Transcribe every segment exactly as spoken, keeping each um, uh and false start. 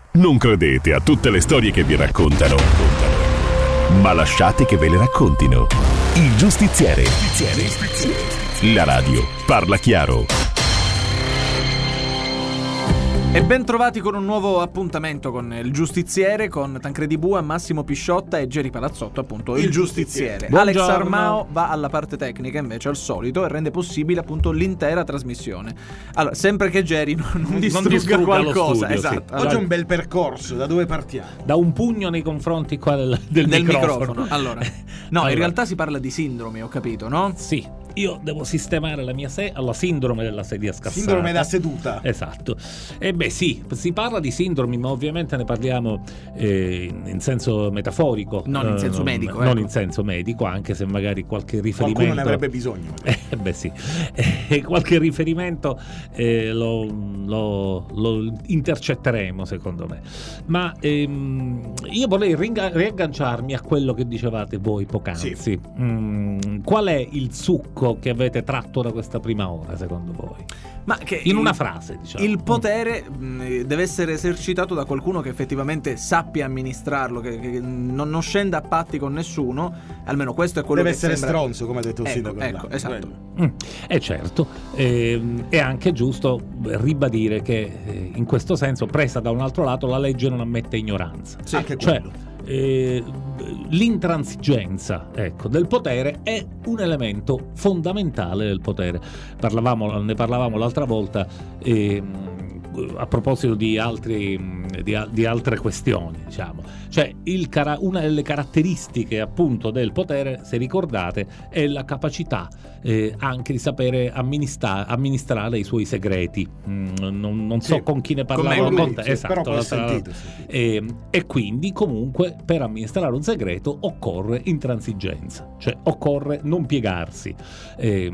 Non credete a tutte le storie che vi raccontano, ma lasciate che ve le raccontino. Il Giustiziere. La radio parla chiaro. E ben trovati con un nuovo appuntamento con il Giustiziere, con Tancredi Bua, Massimo Pisciotta e Geri Palazzotto, appunto il, il Giustiziere. Buongiorno. Alex Armao va alla parte tecnica invece al solito e rende possibile appunto l'intera trasmissione. Allora, sempre che Geri non, non, non distrugga, distrugga qualcosa, studio, esatto. Sì. Allora, oggi è un bel percorso, da dove partiamo? Da un pugno nei confronti qua del, del, del microfono. microfono. Allora, no, allora. In realtà si parla di sindromi, ho capito, no? Sì. Io devo sistemare la mia se- alla sindrome della sedia scassata. Sindrome da seduta. Esatto. E beh sì, si parla di sindromi, ma ovviamente ne parliamo eh, in senso metaforico. Non in senso eh, medico. Non, ecco. non in senso medico, anche se magari qualche riferimento... Qualcuno ne avrebbe bisogno. Eh, beh sì. Eh, qualche riferimento eh, lo, lo, lo intercetteremo, secondo me. Ma ehm, io vorrei ringa- riagganciarmi a quello che dicevate voi poc'anzi. Sì. Mm, qual è il succo che avete tratto da questa prima ora, secondo voi? Ma che in una il, frase, diciamo. Il potere mh, deve essere esercitato da qualcuno che effettivamente sappia amministrarlo, che, che non, non scenda a patti con nessuno. Almeno questo è quello deve che essere sembra... stronzo, come ha detto il ecco, sindaco. Ecco, là. Esatto. Mm, è certo, eh, è anche giusto ribadire che eh, in questo senso, presa da un altro lato, la legge non ammette ignoranza. Sì, anche cioè, quello. Eh, l'intransigenza, ecco, del potere è un elemento fondamentale del potere. Parlavamo, ne parlavamo l'altra volta eh, a proposito di, altri, di, di altre questioni, diciamo. Cioè il cara- una delle caratteristiche appunto del potere, se ricordate, è la capacità eh, anche di sapere amministra- amministrare i suoi segreti. Mm, non, non so sì, con chi ne parlavo con, con te, sì, esatto, però sentito, sì. e, e quindi comunque per amministrare un segreto occorre intransigenza, cioè occorre non piegarsi. E,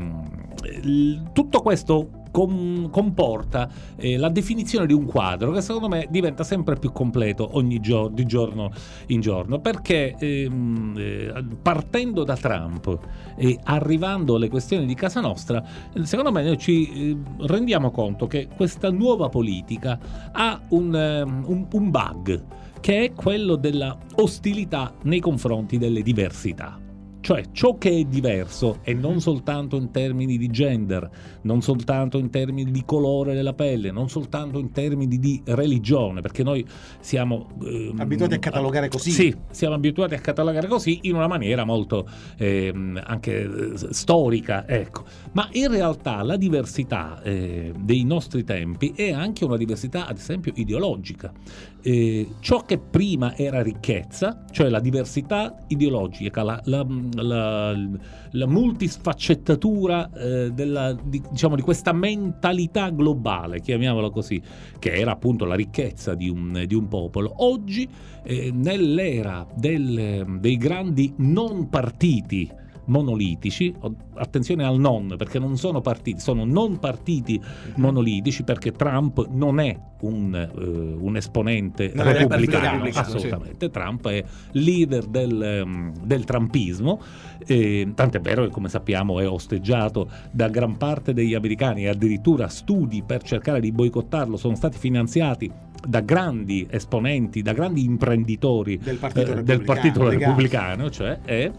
tutto questo Com- comporta eh, la definizione di un quadro che secondo me diventa sempre più completo ogni giorno, di giorno in giorno, perché ehm, eh, partendo da Trump e arrivando alle questioni di casa nostra, secondo me noi ci eh, rendiamo conto che questa nuova politica ha un, um, un, un bug, che è quello della ostilità nei confronti delle diversità. Cioè ciò che è diverso, e non soltanto in termini di gender, non soltanto in termini di colore della pelle, non soltanto in termini di religione, perché noi siamo ehm, abituati a catalogare così. Sì, siamo abituati a catalogare così in una maniera molto ehm, anche eh, storica, ecco. Ma in realtà la diversità eh, dei nostri tempi è anche una diversità, ad esempio, ideologica. Eh, ciò che prima era ricchezza, cioè la diversità ideologica, la, la, la, la multisfaccettatura eh, della, di, diciamo, di questa mentalità globale, chiamiamola così, che era appunto la ricchezza di un, di un popolo. Oggi, eh, nell'era del, dei grandi non partiti monolitici, attenzione al non, perché non sono partiti, sono non partiti monolitici, perché Trump non è un, uh, un esponente non repubblicano, è assolutamente. Sì. Trump è leader del, um, del trumpismo, eh, tant'è vero che, come sappiamo, è osteggiato da gran parte degli americani, e addirittura studi per cercare di boicottarlo sono stati finanziati da grandi esponenti, da grandi imprenditori del Partito eh, Repubblicano, del partito repubblicano, cioè è,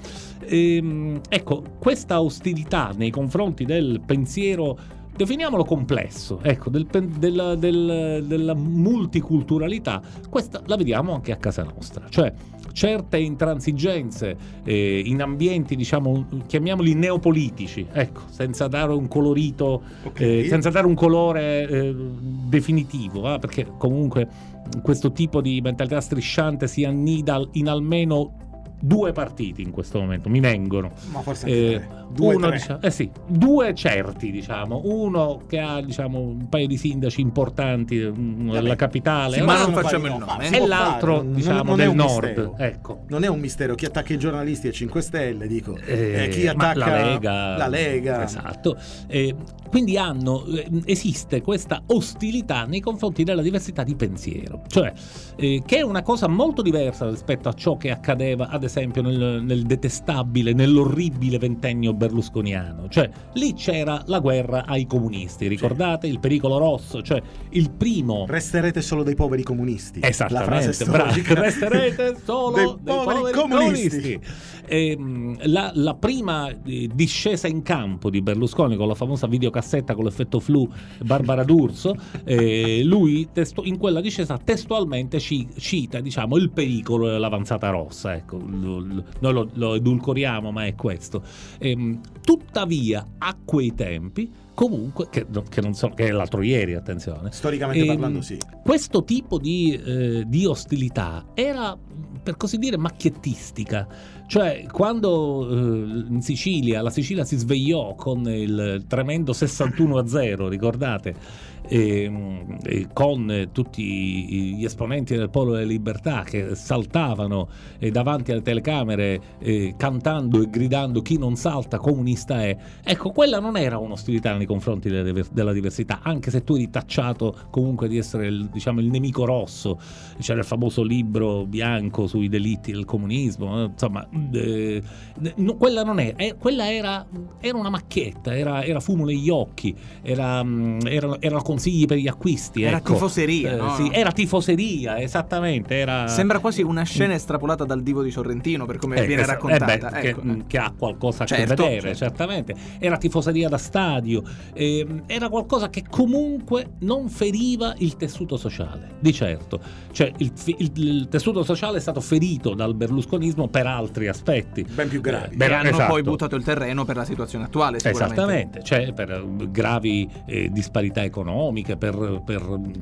ehm, ecco, questa ostilità nei confronti del pensiero, definiamolo complesso, ecco, del, del, del, della multiculturalità, questa la vediamo anche a casa nostra, cioè certe intransigenze eh, in ambienti, diciamo, chiamiamoli neopolitici, ecco, senza dare un colorito, okay. eh, senza dare un colore eh, definitivo, eh, perché comunque questo tipo di mentalità strisciante si annida in almeno due partiti in questo momento, mi vengono. Ma forse eh, tre. Due, uno, tre. Diciamo, eh sì, due certi, diciamo, uno che ha, diciamo, un paio di sindaci importanti della capitale, sì, ma non facciamo il nome, e l'altro fare, non, diciamo non del un nord, mistero. Ecco. Non è un mistero chi attacca i giornalisti è cinque Stelle, dico, eh, eh, chi attacca la Lega, la Lega. Esatto. Eh, quindi hanno eh, esiste questa ostilità nei confronti della diversità di pensiero, cioè eh, che è una cosa molto diversa rispetto a ciò che accadeva ad esempio nel, nel detestabile, nell'orribile ventennio berlusconiano. Cioè lì c'era la guerra ai comunisti, ricordate? Il pericolo rosso, cioè il primo... Resterete solo dei poveri comunisti. Esattamente, bravo. Resterete solo dei, dei poveri, poveri comunisti, comunisti. E, la, la prima eh, discesa in campo di Berlusconi con la famosa videocassetta con l'effetto flu Barbara D'Urso, eh, lui testo, in quella discesa testualmente ci, cita, diciamo, il pericolo dell'avanzata rossa. Ecco, lo, lo, noi lo, lo edulcoriamo, ma è questo. E, tuttavia, a quei tempi, comunque, che, che non so, che è l'altro ieri, attenzione. Storicamente e, parlando, sì. Questo tipo di, eh, di ostilità era, per così dire, macchiettistica. Cioè, quando eh, in Sicilia, la Sicilia si svegliò con il tremendo sessantuno a zero, ricordate? E, e con tutti gli esponenti del Popolo della Libertà che saltavano eh, davanti alle telecamere eh, cantando e gridando "chi non salta comunista è". Ecco, quella non era un'ostilità nei confronti della, della diversità, anche se tu eri tacciato comunque di essere il, diciamo, il nemico rosso. C'era il famoso libro bianco sui delitti del comunismo, insomma, eh, no, quella non è, eh, quella era, era una macchietta, era, era fumo negli occhi, era, era, era consigli per gli acquisti, era ecco. tifoseria, eh, no? Sì, era tifoseria, esattamente. Era... Sembra quasi una scena estrapolata dal Divo di Sorrentino, per come eh, viene es- raccontata. Eh beh, ecco. che, che ha qualcosa a certo, che vedere, certo. certamente. Era tifoseria da stadio, eh, era qualcosa che comunque non feriva il tessuto sociale, di certo. Cioè il, il, il tessuto sociale è stato ferito dal berlusconismo per altri aspetti. Ben più gravi. Che Eh, hanno esatto. poi buttato il terreno per la situazione attuale, sicuramente. Esattamente, cioè per gravi eh, disparità economiche, per, per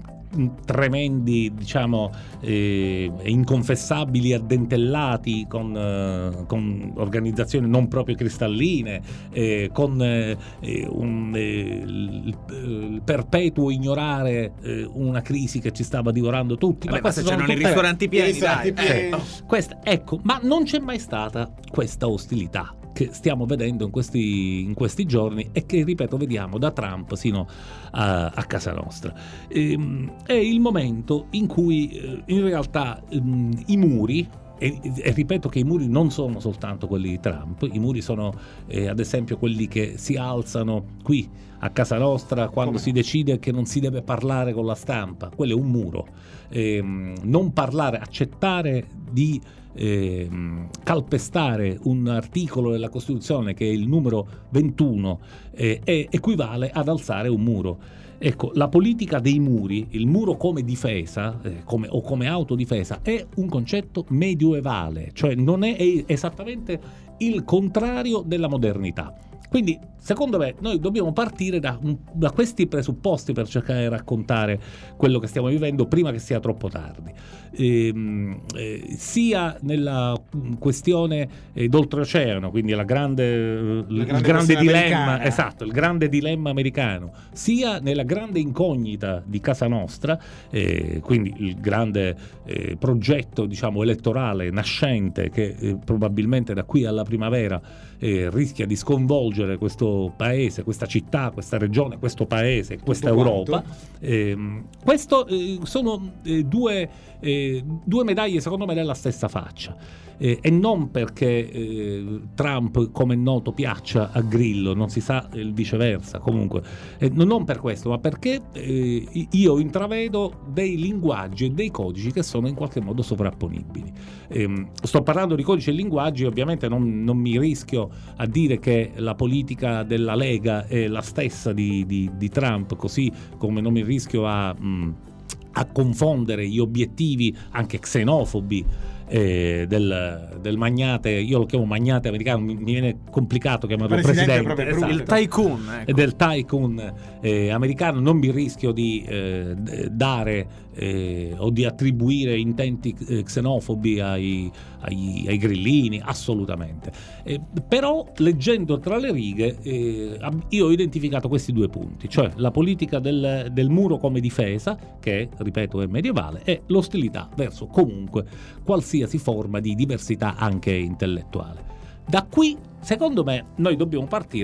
tremendi, diciamo, eh, inconfessabili addentellati con, eh, con organizzazioni non proprio cristalline, eh, con eh, un, eh, il, il perpetuo ignorare eh, una crisi che ci stava divorando tutti. Vabbè, ma queste ma se sono c'erano i tutte- ristoranti pieni, I ristoranti dai. pieni. Eh. Questa, ecco, ma non c'è mai stata questa ostilità che stiamo vedendo in questi, in questi giorni e che, ripeto, vediamo da Trump sino a, a casa nostra. Ehm, è il momento in cui eh, in realtà ehm, i muri, e, e ripeto che i muri non sono soltanto quelli di Trump, i muri sono eh, ad esempio quelli che si alzano qui a casa nostra quando Come? si decide che non si deve parlare con la stampa. Quello è un muro. Ehm, non parlare, accettare di Eh, calpestare un articolo della Costituzione che è il numero ventuno eh, è, equivale ad alzare un muro. Ecco, la politica dei muri, il muro come difesa eh, come, o come autodifesa, è un concetto medioevale, cioè non è, è esattamente il contrario della modernità. Quindi, secondo me, noi dobbiamo partire da, da questi presupposti per cercare di raccontare quello che stiamo vivendo prima che sia troppo tardi. Eh, eh, sia nella questione eh, d'oltreoceano, quindi la grande, La il grande grande dilemma, americana. esatto, il grande dilemma americano, sia nella grande incognita di casa nostra, eh, quindi il grande eh, progetto, diciamo, elettorale nascente che eh, probabilmente da qui alla primavera eh, rischia di sconvolgere questo paese, questa città, questa regione, questo paese, questa Tutto Europa. Eh, questo eh, sono eh, due, eh, due medaglie, secondo me, della stessa faccia. Eh, e non perché eh, Trump, come è noto, piaccia a Grillo, non si sa il viceversa, comunque eh, non per questo, ma perché eh, io intravedo dei linguaggi e dei codici che sono in qualche modo sovrapponibili. Eh, sto parlando di codici e linguaggi, ovviamente non, non mi rischio a dire che la politica della Lega è la stessa di, di, di Trump, così come non mi rischio a, mh, a confondere gli obiettivi anche xenofobi Eh, del, del magnate, io lo chiamo magnate americano, mi, mi viene complicato chiamarlo Presidente, presidente, proprio esatto. Il tycoon, ecco. Del tycoon eh, americano. Non mi rischio di eh, dare eh, o di attribuire intenti eh, xenofobi ai, ai, ai grillini, assolutamente. Eh, però leggendo tra le righe eh, io ho identificato questi due punti, cioè la politica del, del muro come difesa, che ripeto è medievale, e l'ostilità verso comunque qualsiasi forma di diversità anche intellettuale. Da qui, secondo me, noi dobbiamo partire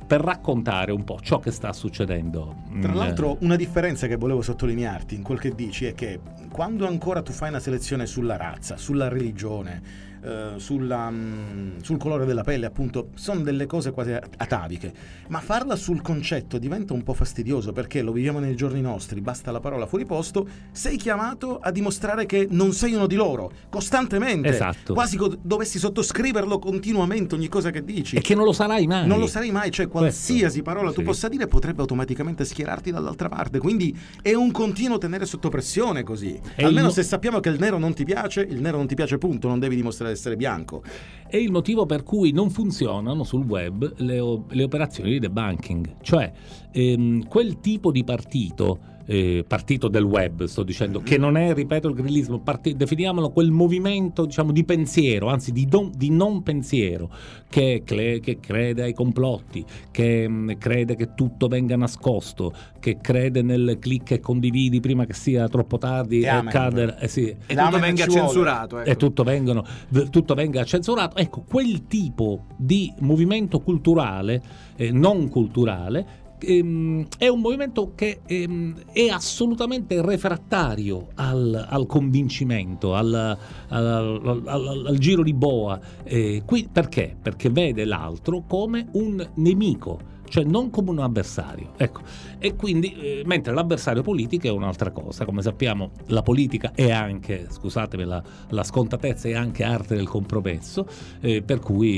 per raccontare un po' ciò che sta succedendo. Tra l'altro, una differenza che volevo sottolinearti in quel che dici è che quando ancora tu fai una selezione sulla razza, sulla religione, Uh, sulla, um, sul colore della pelle, appunto, sono delle cose quasi ataviche, ma farla sul concetto diventa un po' fastidioso, perché lo viviamo nei giorni nostri, basta la parola fuori posto, sei chiamato a dimostrare che non sei uno di loro, costantemente, esatto. Quasi co- dovessi sottoscriverlo continuamente ogni cosa che dici, e che non lo sarai mai, non lo sarai mai, cioè qualsiasi Questo, parola sì. tu possa dire potrebbe automaticamente schierarti dall'altra parte, quindi è un continuo tenere sotto pressione così, e almeno il... se sappiamo che il nero non ti piace, il nero non ti piace punto, non devi dimostrare essere bianco. È il motivo per cui non funzionano sul web le, o- le operazioni di debunking, cioè ehm, quel tipo di partito, eh, partito del web sto dicendo, mm-hmm. che non è, ripeto, il grillismo, parti- definiamolo quel movimento, diciamo, di pensiero, anzi di, don- di non pensiero, che, cle- che crede ai complotti, che mh, crede che tutto venga nascosto, che crede nel click e condividi prima che sia troppo tardi e, amen, cadere, eh sì, e tutto venga censurato, ecco. e tutto, vengono, tutto venga censurato. Ecco, quel tipo di movimento culturale, eh, non culturale, ehm, è un movimento che ehm, è assolutamente refrattario al, al convincimento, al, al, al, al giro di boa. Eh, qui, perché? Perché vede l'altro come un nemico, cioè non come un avversario, ecco. E quindi eh, mentre l'avversario politico è un'altra cosa. Come sappiamo, la politica è anche, scusatemi la, la scontatezza, è anche arte del compromesso, eh, per cui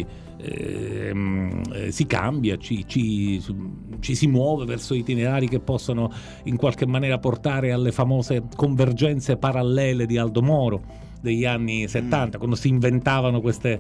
eh, eh, si cambia, ci, ci, ci si muove verso itinerari che possono in qualche maniera portare alle famose convergenze parallele di Aldo Moro degli anni settanta, mm. quando si inventavano queste,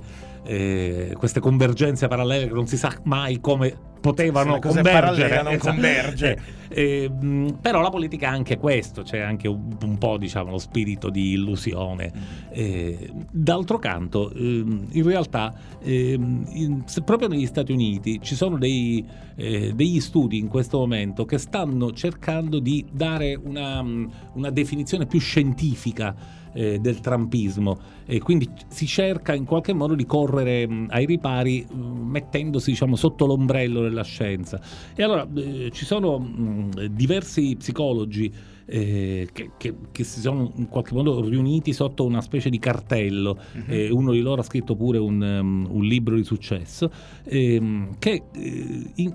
eh, queste convergenze parallele che non si sa mai come potevano convergere, non esatto. converge. Eh, eh, però la politica ha anche questo, c'è anche un, un po', diciamo, lo spirito di illusione. Eh, d'altro canto, eh, in realtà, eh, in, se proprio negli Stati Uniti ci sono dei, eh, degli studi in questo momento che stanno cercando di dare una, una definizione più scientifica eh, del trumpismo, e quindi si cerca in qualche modo di correre mh, ai ripari, mh, mettendosi, diciamo, sotto l'ombrello della scienza. E allora eh, ci sono mh, diversi psicologi eh, che, che, che si sono in qualche modo riuniti sotto una specie di cartello. Uh-huh. Eh, uno di loro ha scritto pure un, um, un libro di successo eh, che eh, in,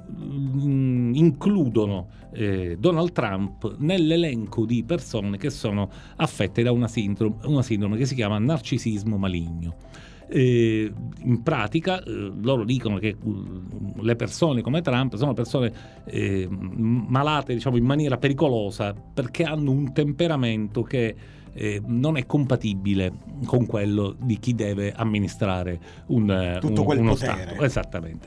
in, includono eh, Donald Trump nell'elenco di persone che sono affette da una sindrome, una sindrome che si chiama narcisismo maligno. Eh, in pratica eh, loro dicono che uh, le persone come Trump sono persone eh, malate, diciamo, in maniera pericolosa, perché hanno un temperamento che eh, non è compatibile con quello di chi deve amministrare un, tutto un, quel uno potere. Stato. Esattamente.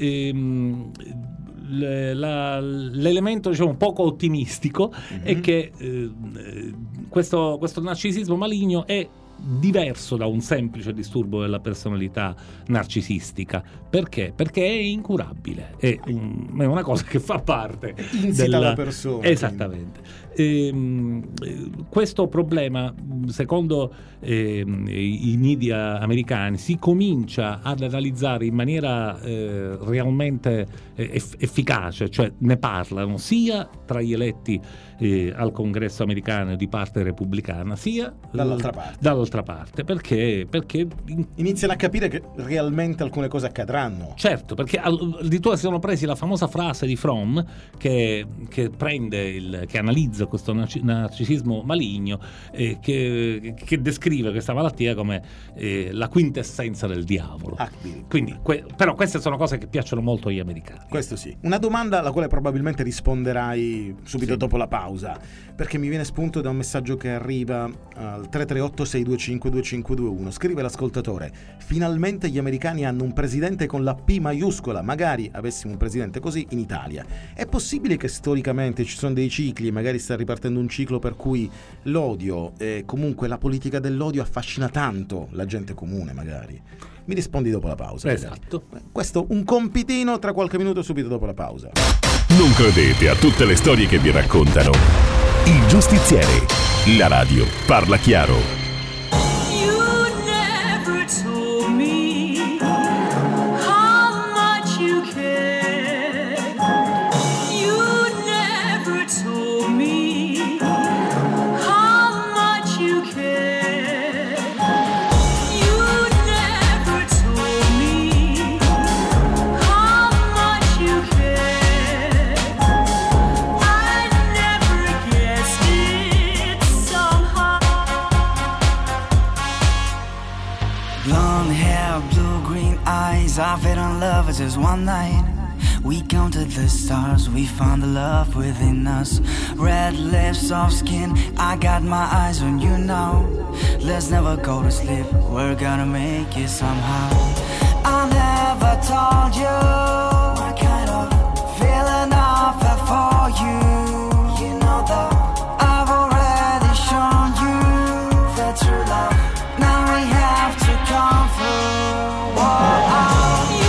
Ehm, le, la, l'elemento, diciamo, poco ottimistico mm-hmm. è che eh, questo, questo narcisismo maligno è diverso da un semplice disturbo della personalità narcisistica. Perché? Perché è incurabile, è, un, è una cosa che fa parte insita della la persona. Esattamente. Ehm, questo problema, secondo ehm, i media americani, si comincia ad analizzare in maniera eh, realmente eff- efficace, cioè ne parlano sia tra gli eletti eh, al Congresso americano di parte repubblicana, sia dall'altra parte, dall'altra parte perché, perché in... iniziano a capire che realmente alcune cose accadranno. Certo, perché addirittura si sono presi la famosa frase di Fromm che, che prende il, che analizza questo narcisismo maligno, eh, che, che descrive questa malattia come eh, la quintessenza del diavolo. Ah, quindi que- però queste sono cose che piacciono molto agli americani. Questo sì. Una domanda alla quale probabilmente risponderai subito sì. dopo la pausa, perché mi viene spunto da un messaggio che arriva al tre tre otto sei due cinque due cinque due uno. Scrive l'ascoltatore: finalmente gli americani hanno un presidente con la P maiuscola, magari avessimo un presidente così in Italia. È possibile che storicamente ci sono dei cicli, magari sta ripartendo un ciclo per cui l'odio e comunque la politica dell'odio affascina tanto la gente comune, magari? Mi rispondi dopo la pausa. Esatto. Magari. Questo un compitino tra qualche minuto subito dopo la pausa. Non credete a tutte le storie che vi raccontano. Il Giustiziere, la radio parla chiaro. Blonde hair, blue green eyes, I fell in love with just one night. We counted the stars, we found the love within us. Red lips, soft skin, I got my eyes on you now. Let's never go to sleep, we're gonna make it somehow. I never told you what kind of feeling I felt for you. You know that I've already shown you the true love. Now we have to come through. Whoa, oh.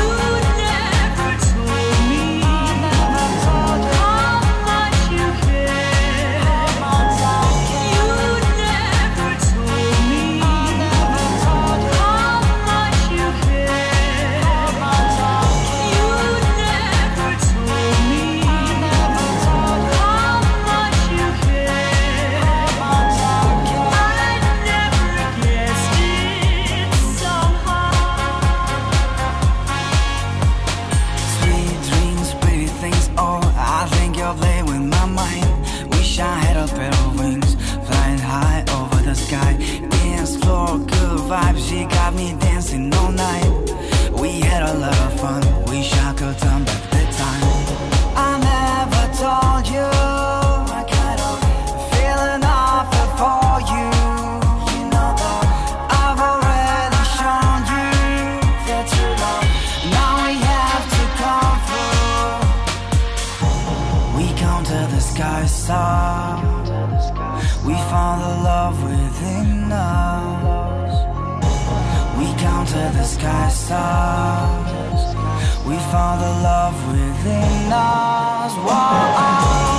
Vibes, she got me dancing all night. We had a lot of fun, wish I could turn back the time. I never told you what kind of feeling I felt for you. You know that I've already shown you the true love. Now we have to come through. We counted the sky stars, we found the love within us. We counted the sky stars, we found the love within us. Whoa.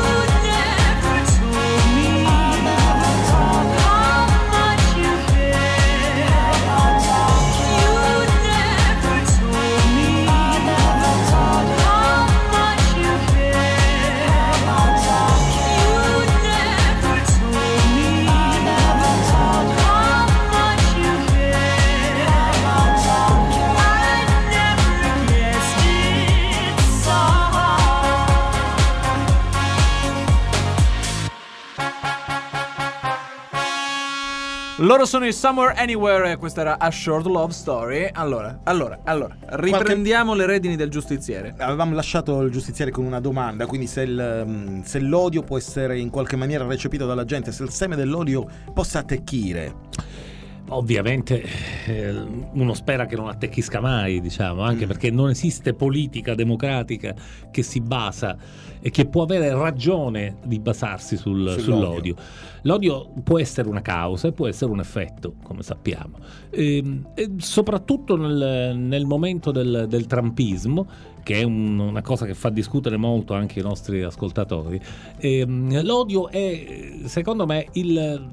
Loro sono i Somewhere Anywhere e questa era A Short Love Story. Allora, allora, allora, riprendiamo Qualche... le redini del giustiziere. Avevamo lasciato il giustiziere con una domanda, quindi se, il, se l'odio può essere in qualche maniera recepito dalla gente, se il seme dell'odio possa attecchire. Ovviamente eh, uno spera che non attecchisca mai, diciamo, anche mm. perché non esiste politica democratica che si basa e che può avere ragione di basarsi sul, sull'odio. sull'odio. L'odio può essere una causa e può essere un effetto, come sappiamo, e, e soprattutto nel, nel momento del, del trumpismo, che è un, una cosa che fa discutere molto anche i nostri ascoltatori. E, l'odio è, secondo me, il,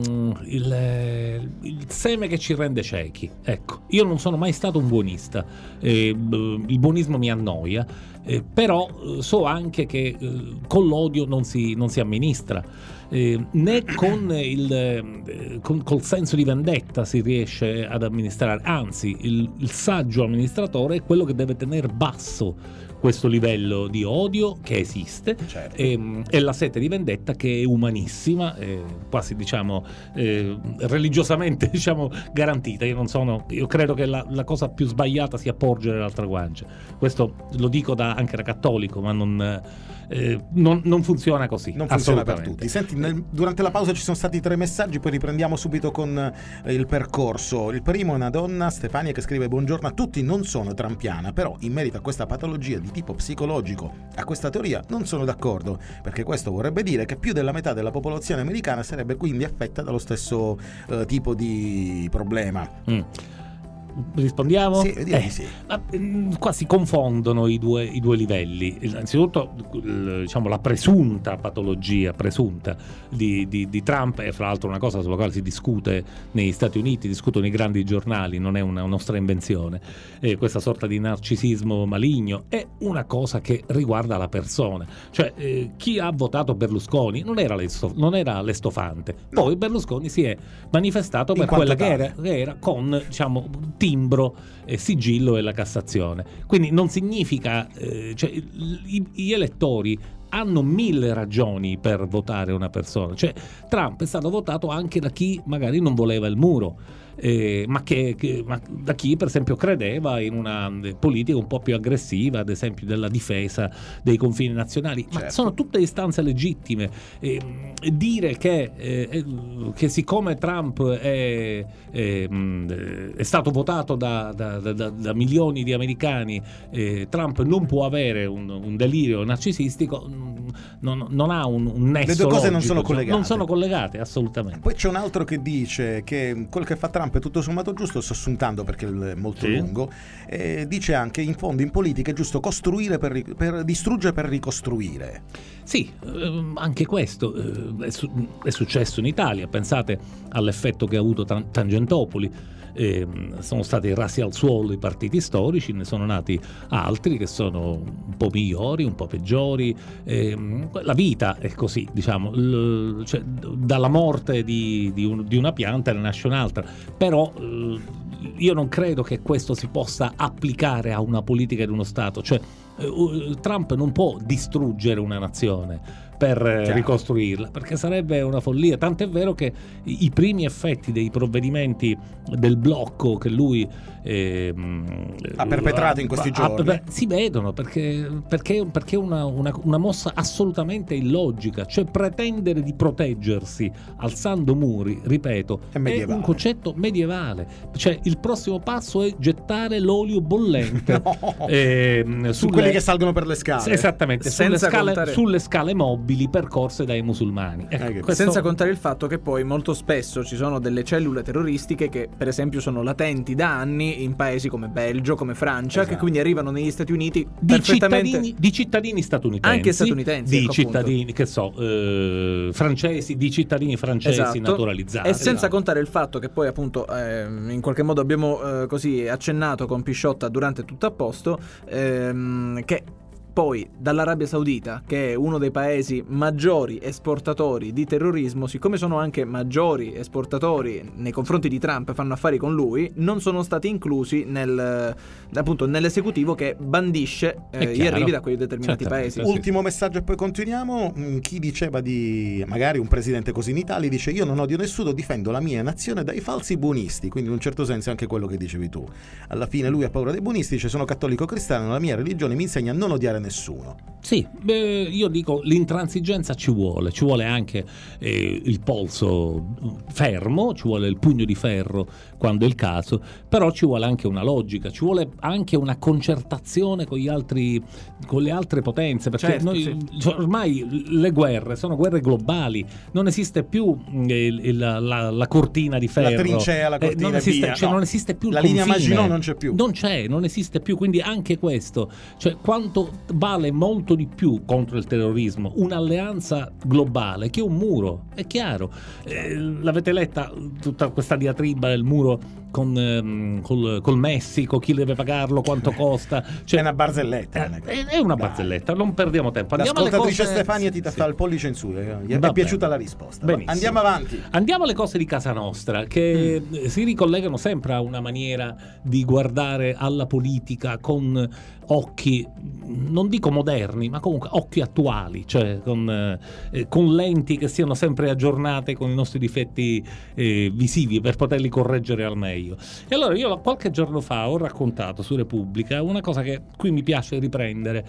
il, il seme che ci rende ciechi. Ecco, io non sono mai stato un buonista, eh, il buonismo mi annoia, eh, però so anche che eh, con l'odio non si, non si amministra. Eh, né con il eh, con, col senso di vendetta si riesce ad amministrare, anzi il, il saggio amministratore è quello che deve tenere basso questo livello di odio che esiste, certo. e, e la sete di vendetta che è umanissima, eh, quasi diciamo eh, religiosamente diciamo garantita. Io non sono, io credo che la, la cosa più sbagliata sia porgere l'altra guancia. Questo lo dico da, anche da cattolico, ma non Eh, non, non funziona così. Non funziona per tutti. Senti, nel, durante la pausa ci sono stati tre messaggi, poi riprendiamo subito con eh, il percorso. Il primo è una donna, Stefania, che scrive: buongiorno a tutti, non sono trampiana, però in merito a questa patologia di tipo psicologico, a questa teoria non sono d'accordo, perché questo vorrebbe dire che più della metà della popolazione americana sarebbe quindi affetta dallo stesso eh, tipo di problema. Mm. Rispondiamo? Sì, direi eh, sì. Ma, qua si confondono i due, i due livelli. Innanzitutto, diciamo, la presunta patologia presunta di, di, di Trump è fra l'altro una cosa sulla quale si discute negli Stati Uniti, discutono i grandi giornali, non è una nostra invenzione. Eh, questa sorta di narcisismo maligno è una cosa che riguarda la persona. Cioè, eh, chi ha votato Berlusconi non era, l'estof- non era l'estofante. Poi Berlusconi si è manifestato per quella che era, che era con, diciamo, timbro, eh, sigillo e la Cassazione. Quindi non significa, eh, cioè, gli, gli elettori hanno mille ragioni per votare una persona. Cioè, Trump è stato votato anche da chi magari non voleva il muro. eh, ma, che, che, ma da chi per esempio credeva in una politica un po' più aggressiva, ad esempio della difesa dei confini nazionali. Certo. Ma sono tutte istanze legittime. Eh, dire che, eh, che siccome Trump è, è, è stato votato da, da, da, da milioni di americani, eh, Trump non può avere un, un delirio narcisistico, non, non ha un, un nesso. Le due cose logico, non sono collegate. Non sono collegate, assolutamente. Poi c'è un altro che dice che quello che fa Trump è tutto sommato giusto, sto assuntando perché è molto Sì. lungo, e dice anche in fondo in politica è giusto costruire per, per distruggere per ricostruire. Sì, ehm, anche questo eh, è, su- è successo in Italia. Pensate all'effetto che ha avuto Tan- Tangentopoli. Eh, sono stati rasi al suolo i partiti storici, ne sono nati altri che sono un po' migliori, un po' peggiori. Eh, la vita è così, diciamo, L- cioè, dalla morte di, di, un- di una pianta ne nasce un'altra, però eh, io non credo che questo si possa applicare a una politica di uno Stato. Cioè eh, Trump non può distruggere una nazione per eh, ricostruirla, perché sarebbe una follia. Tant'è vero che i, i primi effetti dei provvedimenti del blocco che lui eh, ha perpetrato in questi ha, giorni ha, si vedono, perché perché perché una, una, una mossa assolutamente illogica. Cioè pretendere di proteggersi alzando muri, ripeto, è, è un concetto medievale. Cioè il prossimo passo è gettare l'olio bollente no. eh, su sulle, quelli che salgono per le scale, esattamente, sulle Senza scale, contare... sulle scale mobili percorse dai musulmani. Ecco, eh, questo... Senza contare il fatto che poi molto spesso ci sono delle cellule terroristiche che per esempio sono latenti da anni in paesi come Belgio, come Francia, esatto. che quindi arrivano negli Stati Uniti di perfettamente... cittadini, di cittadini statunitensi, anche statunitensi, di ecco, cittadini che so eh, francesi, di cittadini francesi esatto. naturalizzati, e senza esatto. contare il fatto che poi appunto eh, in qualche modo abbiamo eh, così accennato con Pisciotta durante Tutto a Posto ehm, che poi dall'Arabia Saudita, che è uno dei paesi maggiori esportatori di terrorismo, siccome sono anche maggiori esportatori nei confronti di Trump, fanno affari con lui, non sono stati inclusi nel, appunto, nell'esecutivo che bandisce eh, gli arrivi da quei determinati Certamente, paesi. sì. Ultimo messaggio e poi continuiamo. Chi diceva di magari un presidente così in Italia dice: io non odio nessuno, difendo la mia nazione dai falsi buonisti. Quindi in un certo senso è anche quello che dicevi tu. Alla fine lui ha paura dei buonisti, dice: sono cattolico cristiano, la mia religione mi insegna a non odiare nessuno. Sì, beh, io dico l'intransigenza ci vuole, ci vuole anche eh, il polso fermo, ci vuole il pugno di ferro quando è il caso, però ci vuole anche una logica, ci vuole anche una concertazione con gli altri, con le altre potenze, perché certo, noi sì. cioè, ormai le guerre sono guerre globali, non esiste più eh, il, la, la, la cortina di ferro, la trincea, la cortina, eh, non esiste, via. cioè, no. non esiste più il la linea confine. Maginot non c'è più, non c'è, non esiste più, quindi anche questo, cioè quanto vale molto di più contro il terrorismo un'alleanza globale che un muro, è chiaro. Eh, l'avete letta tutta questa diatriba del muro con ehm, col, col Messico, chi deve pagarlo, quanto costa, cioè, è una barzelletta, è, è una barzelletta, non perdiamo tempo. Andiamo alle l'ascoltatrice cose... Stefania ti fa sì. il pollice in su, eh. gli è Va piaciuta bene. la risposta. Benissimo. Andiamo avanti. Andiamo alle cose di casa nostra, che mm. si ricollegano sempre a una maniera di guardare alla politica con occhi, non dico moderni, ma comunque occhi attuali, cioè con, eh, con lenti che siano sempre aggiornate con i nostri difetti eh, visivi per poterli correggere al meglio. E allora io qualche giorno fa ho raccontato su Repubblica una cosa che qui mi piace riprendere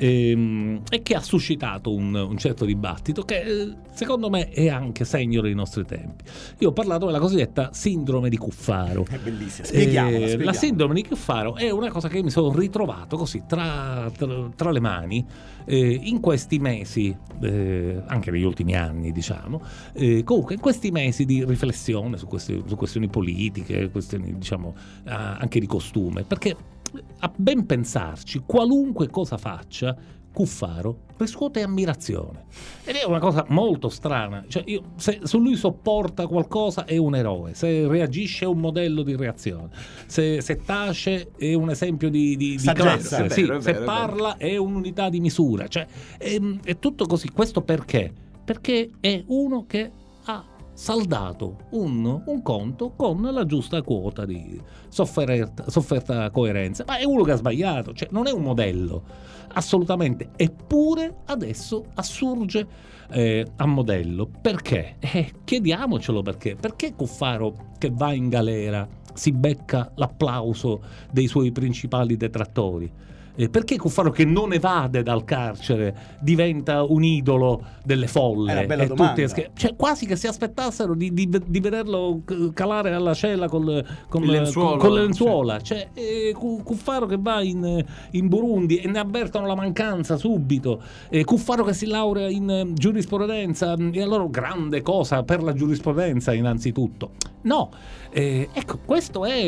ehm, e che ha suscitato un, un certo dibattito che eh, secondo me è anche segno dei nostri tempi. Io ho parlato della cosiddetta sindrome di Cuffaro. È bellissima, spieghiamola, Eh, spieghiamola. la sindrome di Cuffaro è una cosa che mi sono ritrovato così tra, tra, tra le mani eh, in questi mesi, eh, anche negli ultimi anni diciamo, eh, comunque in questi mesi di riflessione su, queste, su questioni politiche, questioni diciamo anche di costume, perché a ben pensarci qualunque cosa faccia Cuffaro riscuote ammirazione ed è una cosa molto strana, cioè io, se su lui sopporta qualcosa è un eroe, se reagisce è un modello di reazione, se, se tace è un esempio di, di, di classe, è sì, vero, è se vero, è parla è, è un'unità di misura, cioè è, è tutto così. Questo perché? Perché è uno che ha saldato un, un conto con la giusta quota di sofferta, sofferta coerenza. Ma è uno che ha sbagliato, cioè non è un modello, assolutamente. Eppure adesso assurge eh, a modello. Perché? Eh, chiediamocelo perché. Perché Cuffaro, che va in galera, si becca l'applauso dei suoi principali detrattori? Eh, perché Cuffaro, che non evade dal carcere, diventa un idolo delle folle? È una bella e domanda. tutti, cioè, quasi che si aspettassero di, di, di vederlo calare alla cella col, con, lenzuolo, con, con le lenzuola. Cioè, eh, Cuffaro che va in, in Burundi e ne avvertono la mancanza subito. Eh, Cuffaro che si laurea in giurisprudenza, e allora grande cosa per la giurisprudenza innanzitutto. No, eh, ecco, questo è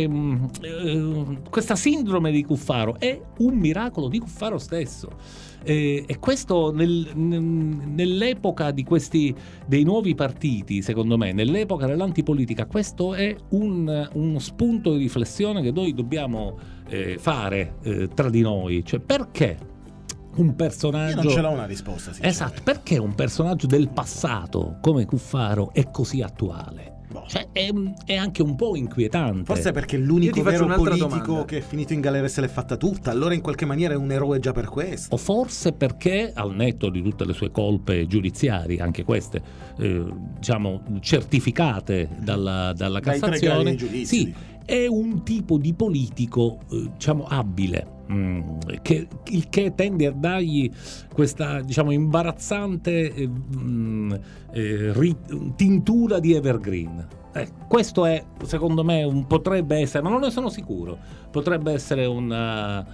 eh, questa sindrome di Cuffaro è un miracolo di Cuffaro stesso, eh, e questo nel, nell'epoca di questi dei nuovi partiti, secondo me, nell'epoca dell'antipolitica, questo è un, uno spunto di riflessione che noi dobbiamo eh, fare eh, tra di noi, cioè perché un personaggio... Io non ce l'ho una risposta, esatto, perché un personaggio del passato come Cuffaro è così attuale? Cioè, è, è anche un po' inquietante. Forse perché è l'unico vero politico domanda. che è finito in galera e se l'è fatta tutta, allora in qualche maniera è un eroe già per questo. O forse perché, al netto di tutte le sue colpe giudiziarie, anche queste eh, diciamo certificate dalla, dalla Cassazione, sì, è un tipo di politico eh, diciamo abile, mh, che, il che tende a dargli questa diciamo imbarazzante eh, mh, eh, ri, tintura di evergreen. Eh, questo è, secondo me, un, potrebbe essere, ma non ne sono sicuro, potrebbe essere una,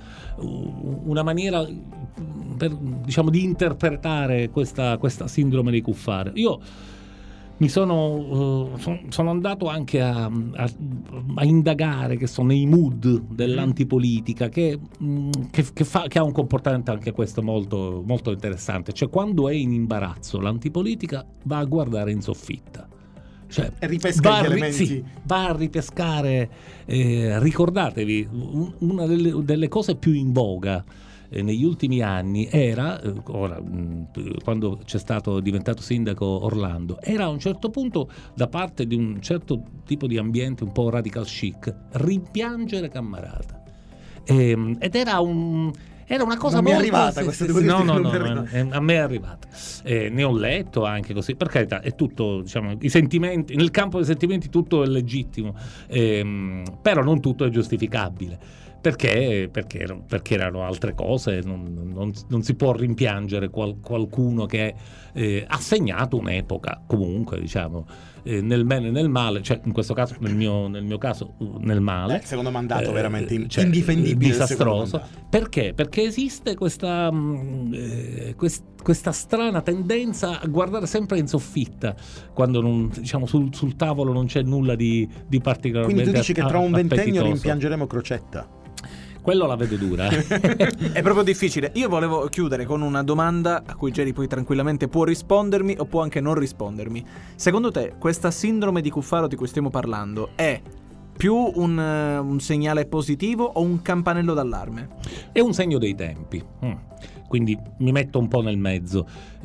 una maniera per, diciamo di interpretare questa, questa sindrome di Cuffaro. Io mi sono, uh, son, sono andato anche a, a, a indagare che sono nei mood dell'antipolitica, che, mh, che, che, fa, che ha un comportamento anche questo molto, molto interessante. Cioè, quando è in imbarazzo l'antipolitica va a guardare in soffitta. Cioè, e ripesca va, gli a, elementi. Sì, va a ripescare, eh, ricordatevi, un, una delle, delle cose più in voga eh, negli ultimi anni era, eh, ora, mh, quando c'è stato diventato sindaco Orlando, era a un certo punto, da parte di un certo tipo di ambiente un po' radical chic, rimpiangere Cammarata. E, ed era un... Era una cosa non molto... mi è arrivata questa devo no, no, non no, mi è no, arrivata. a me è arrivata. Eh, ne ho letto anche così, per carità, è tutto, diciamo, i sentimenti, nel campo dei sentimenti tutto è legittimo, ehm, però non tutto è giustificabile. Perché? Perché, perché erano altre cose, non, non, non si può rimpiangere qual, qualcuno che eh, ha segnato un'epoca, comunque, diciamo, eh, nel bene e nel male, cioè in questo caso, nel mio, nel mio caso, nel male. Eh, secondo mandato eh, veramente in, cioè, indifendibile. Disastroso. Perché? Perché esiste questa, mh, eh, quest, questa strana tendenza a guardare sempre in soffitta, quando non, diciamo, sul, sul tavolo non c'è nulla di, di particolarmente. Quindi tu dici che tra un ventennio appetitoso. rimpiangeremo Crocetta? Quello la vedo dura. È proprio difficile. Io volevo chiudere con una domanda a cui Geri poi tranquillamente può rispondermi o può anche non rispondermi. Secondo te questa sindrome di Cuffaro di cui stiamo parlando è più un, uh, un segnale positivo o un campanello d'allarme? È un segno dei tempi. Mm. Quindi mi metto un po' nel mezzo.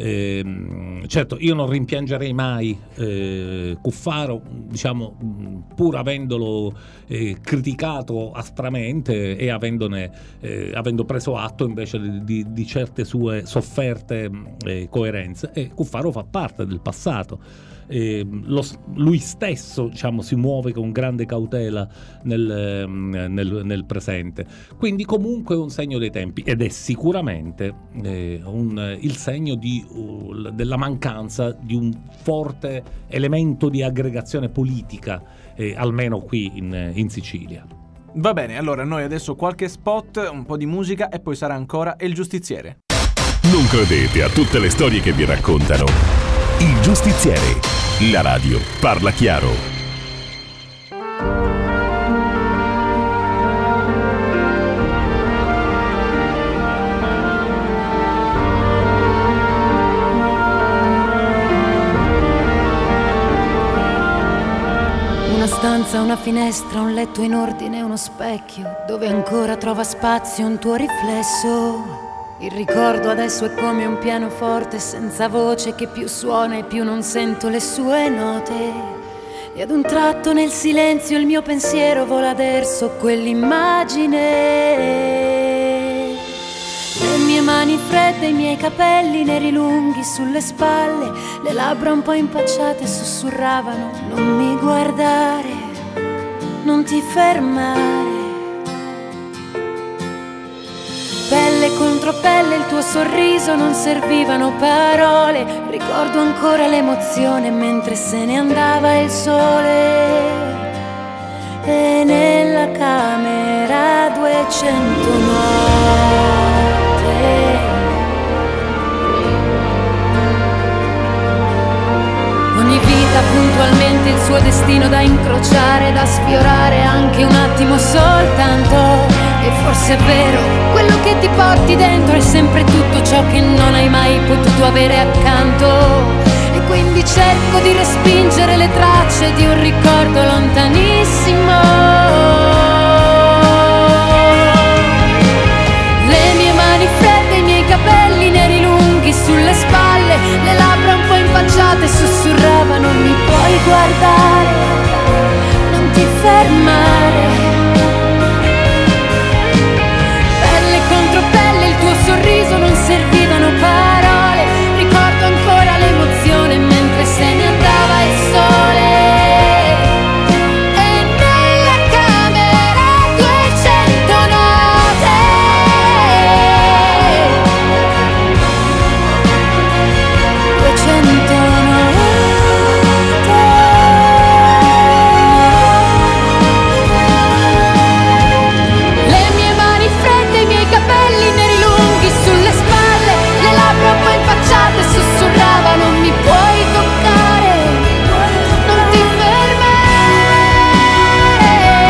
Eh, certo, io non rimpiangerei mai eh, Cuffaro, diciamo, pur avendolo eh, criticato aspramente e avendone, eh, avendo preso atto invece di, di, di certe sue sofferte eh, coerenze. E Cuffaro fa parte del passato. Eh, lo, lui stesso, diciamo, si muove con grande cautela nel, nel, nel presente, quindi comunque è un segno dei tempi ed è sicuramente eh, un, il segno di, uh, della mancanza di un forte elemento di aggregazione politica, eh, almeno qui in, in Sicilia. Va bene, allora noi adesso qualche spot, un po' di musica e poi sarà ancora Il Giustiziere. Non credete a tutte le storie che vi raccontano. Il Giustiziere, la radio parla chiaro. Una stanza, una finestra, un letto in ordine, uno specchio dove ancora trova spazio un tuo riflesso. Il ricordo adesso è come un pianoforte senza voce che più suona e più non sento le sue note. E ad un tratto nel silenzio il mio pensiero vola verso quell'immagine. Le mie mani fredde, i miei capelli neri lunghi sulle spalle, le labbra un po' impacciate sussurravano: non mi guardare, non ti fermare. Pelle contro pelle, il tuo sorriso, non servivano parole. Ricordo ancora l'emozione mentre se ne andava il sole. E nella camera duecento note. Ogni vita puntualmente il suo destino da incrociare, da sfiorare anche un attimo soltanto. E forse è vero, quello che ti porti dentro è sempre tutto ciò che non hai mai potuto avere accanto. E quindi cerco di respingere le tracce di un ricordo lontanissimo. Le mie mani fredde, i miei capelli neri lunghi sulle spalle, le labbra un po' impacciate sussurravano: mi puoi guardare, non ti fermare. Il tuo sorriso, non servivano parole. Ricordo ancora l'emozione mentre se ne andava il sole. E nella camera duecento note. duecento note. Le mie mani fredde, i miei capelli neri lunghi sulle spalle, le labbra un po' impacciate sussurravano: mi puoi toccare, non ti fermare.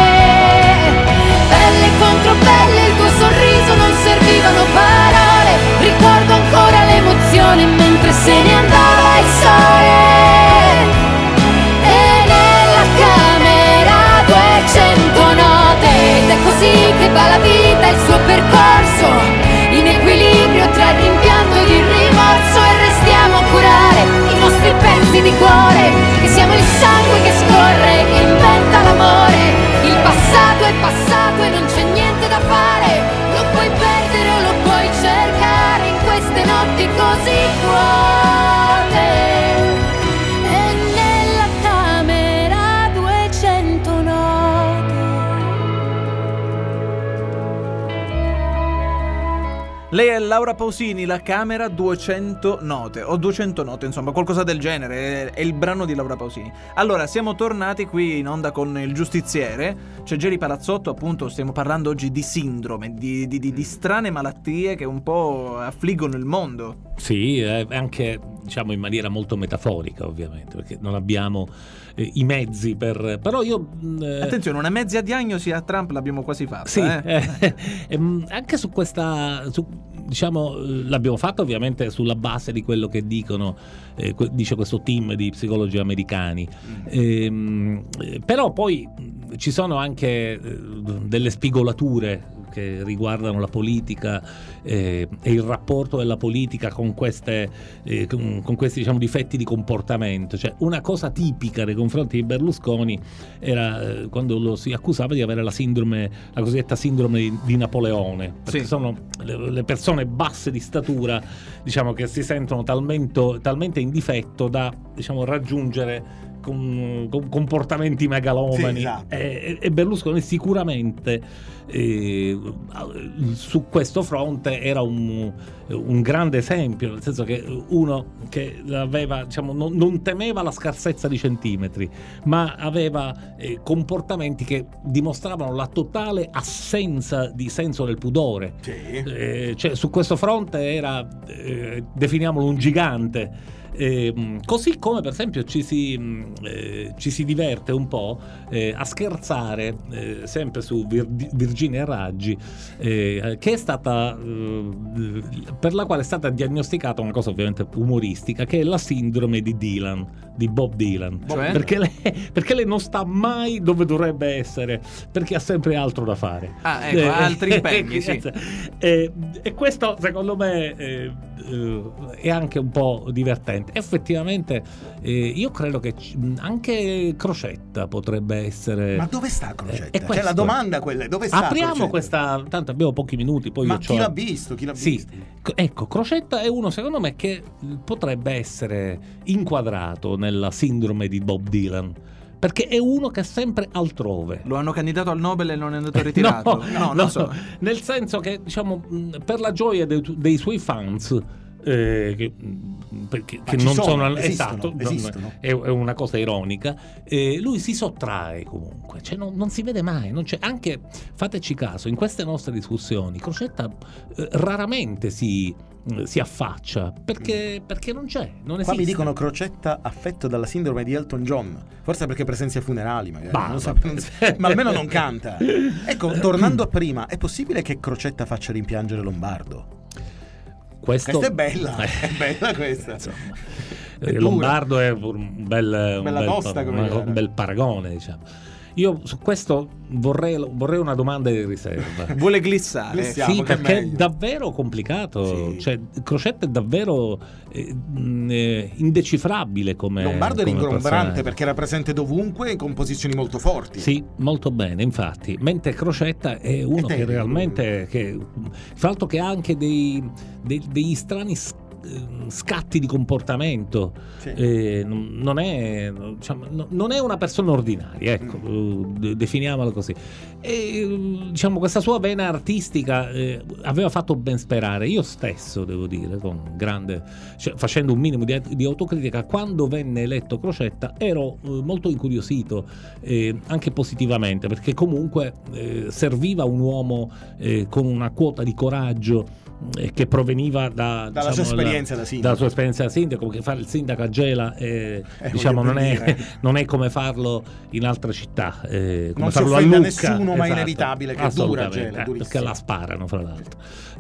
Pelle contro pelle, il tuo sorriso, non servivano parole. Ricordo ancora l'emozione mentre se ne andava il sole. E nella camera duecento note. Ed è così che va la vita, il suo percorso, in equilibrio tra il rimpianto ed il rimorso. E restiamo a curare i nostri pezzi di cuore, che siamo il sangue che scorre, che inventa l'amore. Il passato è passato e non c'è niente da fare. Lo puoi perdere o lo puoi cercare in queste notti così vuote. E nella camera duecento note. Lei è Laura Pausini, La camera duecento note, o duecento note, insomma, qualcosa del genere, è il brano di Laura Pausini. Allora, siamo tornati qui in onda con il giustiziere, c'è Geri Palazzotto, appunto, stiamo parlando oggi di sindrome, di, di, di, di strane malattie che un po' affliggono il mondo. Sì, eh, anche diciamo in maniera molto metaforica, ovviamente, perché non abbiamo eh, i mezzi per... Però io... Eh... Attenzione, una mezza diagnosi a Trump l'abbiamo quasi fatta. Sì, eh? eh, eh, anche su questa... Su, diciamo, l'abbiamo fatto ovviamente sulla base di quello che dicono, eh, dice questo team di psicologi americani. Mm. Eh, però poi ci sono anche eh, delle spigolature che riguardano la politica eh, e il rapporto della politica con queste eh, con, con questi diciamo difetti di comportamento. Cioè, una cosa tipica nei confronti di Berlusconi era eh, quando lo si accusava di avere la sindrome, la cosiddetta sindrome di, di Napoleone, perché sì. sono le, le persone basse di statura, diciamo, che si sentono talmente, talmente in difetto da, diciamo, raggiungere con, con comportamenti megalomani. Sì, esatto. e, e Berlusconi sicuramente eh, su questo fronte era un, un grande esempio, nel senso che uno che aveva, diciamo, non, non temeva la scarsezza di centimetri, ma aveva eh, comportamenti che dimostravano la totale assenza di senso del pudore. Sì. Eh, cioè, su questo fronte era, eh, definiamolo, un gigante. Eh, così come per esempio ci si, eh, ci si diverte un po' eh, a scherzare eh, sempre su Vir- Virginia Raggi, eh, che è stata eh, per la quale è stata diagnosticata una cosa ovviamente umoristica, che è la sindrome di Dylan, di Bob Dylan, Cioè? perché, lei, perché lei non sta mai dove dovrebbe essere, perché ha sempre altro da fare. Ah, ecco, altri impegni, sì. E, e questo secondo me eh, eh, è anche un po' divertente. Effettivamente eh, io credo che c- anche Crocetta potrebbe essere. Ma dove sta Crocetta? Eh, è Cioè questo. la domanda è quella, dove sta Apriamo Crocetta? questa, tanto abbiamo pochi minuti, poi Ma io chi c'ho- l'ha visto? Chi l'ha Sì, visto? c- ecco, Crocetta è uno secondo me che potrebbe essere inquadrato nella sindrome di Bob Dylan, perché è uno che è sempre altrove. Lo hanno candidato al Nobel e non è andato ritirato. No, no, non no, so. nel senso che diciamo mh, per la gioia dei, dei suoi fans eh, che, mh, perché, Ma che ci non sono, sono esistono, esatto, non- esistono. è, è una cosa ironica, eh, lui si sottrae comunque, cioè non, non si vede mai, non c'è, anche fateci caso in queste nostre discussioni Crocetta eh, raramente si si affaccia perché, perché non c'è, non esiste. Qua mi dicono Crocetta affetto dalla sindrome di Elton John, forse perché presenze funerali magari, Bah, non so, vabbè. non so, ma almeno non canta. Ecco, tornando a prima, è possibile che Crocetta faccia rimpiangere Lombardo? Questo Questa è bella, è bella questa. Insomma, È eh, dura. Lombardo è un bel, un Bella bel, tosta come una- gara. un bel paragone, diciamo. Io su questo vorrei, vorrei una domanda di riserva. Vuole glissare. Glissiamo, Sì, che è perché è meglio. davvero complicato. Sì. Cioè, Crocetta è davvero eh, mh, eh, indecifrabile come Lombardo è come ingombrante personaggio. perché era presente dovunque in composizioni molto forti. Sì, molto bene, infatti. Mentre Crocetta è uno È che terribile. realmente. Che, fra l'altro, che ha anche dei, dei- degli strani s- eh, scatti di comportamento. Sì. Eh, non non è, diciamo, no- non è una persona ordinaria, ecco, eh, de- definiamola così. E eh, diciamo questa sua vena artistica eh, aveva fatto ben sperare. Io stesso, devo dire, con grande, cioè, facendo un minimo di, di autocritica, quando venne eletto Crocetta ero eh, molto incuriosito, eh, anche positivamente, perché comunque eh, serviva un uomo eh, con una quota di coraggio eh, che proveniva da, Dalla diciamo, sua esperienza da sindaco. dalla sua esperienza da sindaco, perché fare il sindaco a Gela eh, Eh, diciamo voglio non è, dire. non è come farlo in altre città, eh, come Non si farlo a offende a Lucca, nessuno, ma è esatto, inevitabile che è dura assolutamente, Gela, è eh, durissima. perché la sparano fra l'altro.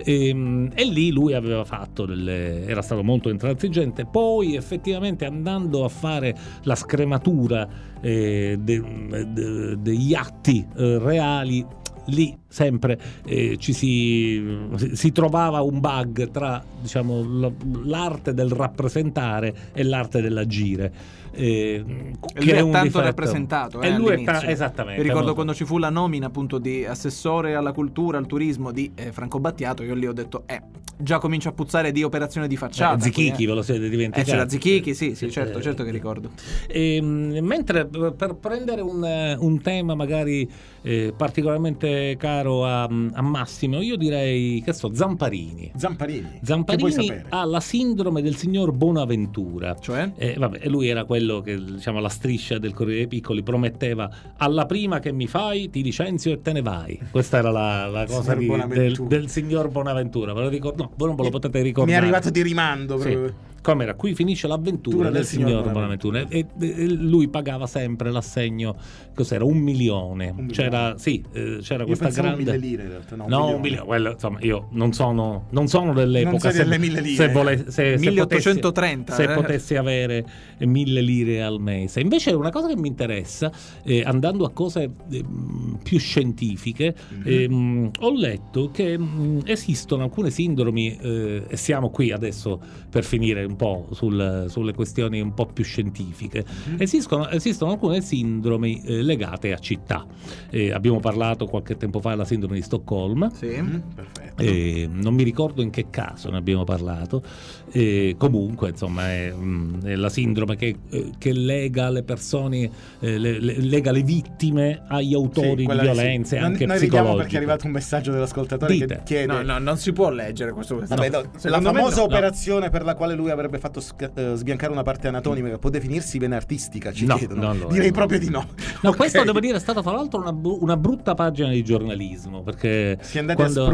E, e lì lui aveva fatto delle, era stato molto intransigente. Poi effettivamente andando a fare la scrematura eh, de- de- degli atti eh, reali, lì sempre eh, ci si, si trovava un bug tra, diciamo, l- l'arte del rappresentare e l'arte dell'agire. Eh, E che lui è è un tanto difetto. rappresentato eh, E lui è all'inizio. ta- esattamente. Mi ricordo molto. quando ci fu la nomina appunto di assessore alla cultura, al turismo di eh, Franco Battiato, io lì ho detto eh, già comincia a puzzare di operazione di facciata. Eh, Zichichi, qui, eh. ve lo siete dimenticati? Eh, c'era Zichichi, sì, sì, certo, Eh, certo che ricordo. E, mh, mentre per per prendere un, eh, un tema magari eh, particolarmente caro a, a Massimo, io direi che so, Zamparini. Zamparini. Che vuoi Zamparini sapere? ha la sindrome del signor Bonaventura. Cioè? Eh, vabbè, e lui era quello che, diciamo, la striscia del Corriere dei Piccoli prometteva: alla prima che mi fai ti licenzio e te ne vai. Questa era la, la cosa Signor di- del, Bonaventura. del signor Bonaventura. Ve lo ricordo? No, voi non ve lo potete Mi ricordare. è arrivato di rimando. Sì. proprio. Com'era? Qui finisce l'avventura Tura del, del signor signor Bonaventura, e, e lui pagava sempre l'assegno, cos'era? Un milione. Un milione. C'era, sì, eh, c'era Io questa pensavo grande. mille lire in realtà. No, No, un un milione. milione. Quello, insomma, io non sono, non sono dell'epoca. Non sei delle mille lire. Se, vole- se, se milleottocentotrenta, potessi, se eh. potessi avere mille lire al mese. Invece una cosa che mi interessa, eh, andando a cose eh, più scientifiche, ehm, ho letto che mh, esistono alcune sindromi, eh, e siamo qui adesso per finire un po' sul sulle questioni un po' più scientifiche. Esistono, esistono alcune sindromi eh, legate a città. Eh, abbiamo parlato qualche tempo fa della sindrome di Stoccolma. Sì. Mm, perfetto. Eh, non mi ricordo in che caso ne abbiamo parlato. Eh, comunque, insomma, è, mm, è la sindrome che, eh, che lega le persone, eh, le, le- lega le vittime agli autori Sì, di quella lì sì. violenze, Non- anche Noi ridiamo psicologiche. perché è arrivato un messaggio dell'ascoltatore Dite. che chiede. No, no, non si può leggere questo. Vabbè, no. no, la Secondo me famosa no. operazione per la quale lui avrebbe fatto sca- eh, sbiancare una parte anatomica può definirsi vena artistica? Ci No, chiedono. non lo è. Direi proprio di no. No, Ok. questo devo dire è stata fra l'altro una, bu- una brutta pagina di giornalismo, perché Si è andati quando- a spruculiare sì,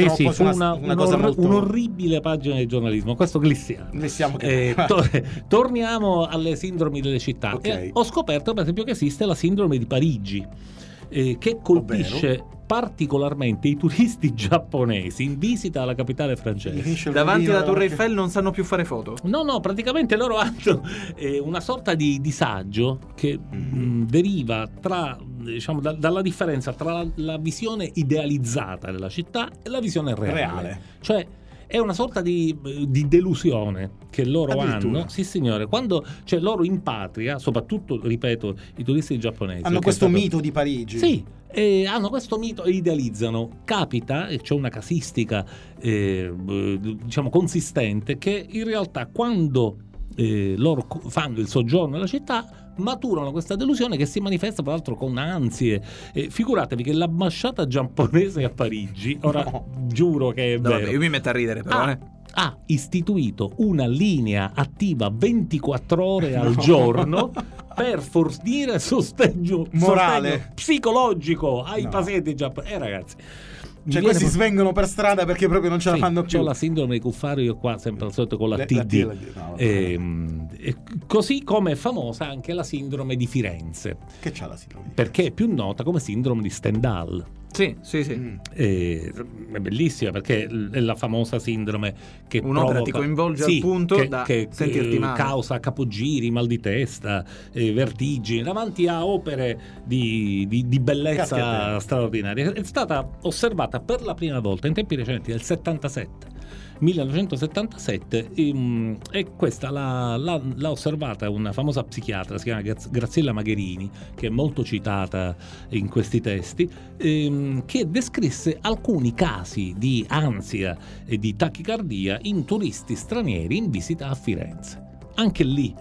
mettono sì, un po' sì, su una, una, una un cosa or- molto... un'orribile pagina di giornalismo, questo glissiamo. Glissiamo che... Eh, to- torniamo alle sindromi delle città. Ok. E ho scoperto per esempio che esiste la sindrome di Parigi, eh, che colpisce Ovvero? particolarmente i turisti giapponesi in visita alla capitale francese. Davanti alla Torre Eiffel non sanno più fare foto. No, no, praticamente loro hanno eh, una sorta di disagio che mh, deriva tra, diciamo, da- dalla differenza tra la, la visione idealizzata della città e la visione reale. Reale. Cioè è una sorta di, di delusione che loro Addirittura. hanno. Sì, signore, quando cioè loro in patria, soprattutto, ripeto, i turisti giapponesi Hanno perché questo è stato- mito di Parigi. Sì, e hanno questo mito e idealizzano. Capita, e c'è una casistica eh, eh, diciamo consistente, che in realtà quando eh, loro co- fanno il soggiorno nella città maturano questa delusione che si manifesta tra l'altro con ansie. Eh, figuratevi che l'ambasciata giapponese a Parigi, ora No. giuro che è No, vero, vabbè, io mi metto a ridere però, ha, eh. ha istituito una linea attiva ventiquattro ore al No. giorno per fornire sostegno, Morale. sostegno psicologico ai No. pazienti giapponesi. Eh ragazzi, mi Cioè viene questi proprio- svengono per strada perché proprio non ce la Sì, fanno più. c'ho la sindrome di Cuffaro io qua sempre al solito con la Le- T la D. T, la D, no, vabbè. Ehm, e così come è famosa anche la sindrome di Firenze, Che c'ha la sindrome? perché è più nota come sindrome di Stendhal. Sì, sì, sì. Mm. Eh, è bellissima perché è la famosa sindrome che Un'opera provoca- ti coinvolge sì, al punto che, da che, sentirti eh, male. causa capogiri, mal di testa, eh, vertigini davanti a opere di, di- di bellezza Caspita. straordinaria. È stata osservata per la prima volta in tempi recenti, nel settantasette millenovecentosettantasette, ehm, e questa l'ha, l'ha- l'ha osservata una famosa psichiatra, si chiama Graz- Graziella Magherini, che è molto citata in questi testi, ehm, che descrisse alcuni casi di ansia e di tachicardia in turisti stranieri in visita a Firenze. Anche lì,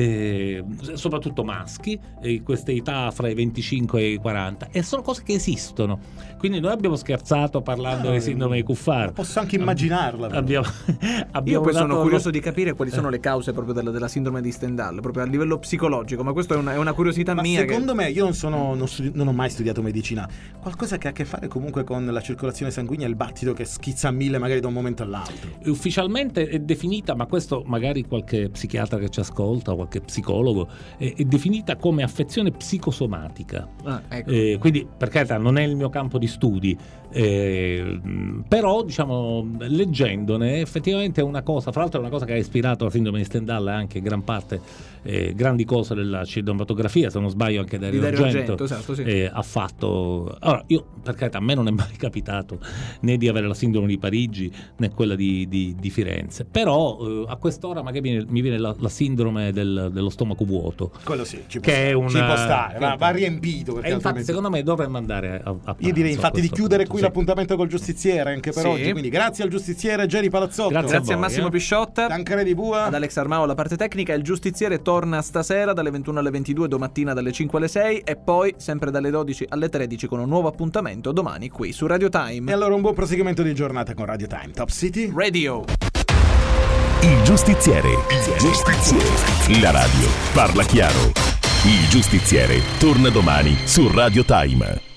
eh, soprattutto maschi, eh, queste età fra i venticinque e i quaranta, e sono cose che esistono. Quindi noi abbiamo scherzato parlando No, di sindrome di Cuffaro. Posso anche immaginarla. però. Abbiamo, abbiamo Io poi sono dato- curioso di capire quali sono le cause proprio della, della sindrome di Stendhal, proprio a livello psicologico, ma questo è una, è una curiosità Ma mia. secondo che... me, io non, sono, non, studi- non ho mai studiato medicina, qualcosa che ha a che fare comunque con la circolazione sanguigna e il battito che schizza a mille magari da un momento all'altro. Ufficialmente è definita, ma questo magari qualche psichiatra che ci ascolta o qualche psicologo, è, è definita come affezione psicosomatica. Ah, ecco. Eh, quindi per carità non è il mio campo di studi, eh, però diciamo leggendone effettivamente è una cosa, fra l'altro è una cosa che ha ispirato la sindrome di Stendhal anche in gran parte eh, grandi cose della cinematografia, se non sbaglio anche Dario, Di Dario Argento, Argento, esatto, sì. eh, ha fatto. Allora io per carità a me non è mai capitato né di avere la sindrome di Parigi né quella di, di, di Firenze, però eh, a quest'ora magari mi viene, mi viene la, la sindrome del- dello stomaco vuoto, Quello sì, ci può che è stare, una ci può stare, va, che- va riempito. Perché e infatti altrimenti- secondo me dovremmo andare a, a Io direi pranzo a infatti di questo chiudere punto, qui sì. l'appuntamento col giustiziere anche per Sì. oggi. Quindi grazie al giustiziere Geri Palazzotto. Grazie Grazie a voi, Massimo eh. Pisciotta. Tancredi Bua. Ad Alex Armao alla parte tecnica. Il giustiziere torna stasera dalle ventuno alle ventidue, domattina dalle cinque alle sei e poi sempre dalle dodici alle tredici con un nuovo appuntamento domani qui su Radio Time. E allora un buon proseguimento di giornata con Radio Time. Top City. Radio. Il giustiziere. Il giustiziere. La radio parla chiaro. Il giustiziere torna domani su Radio Time.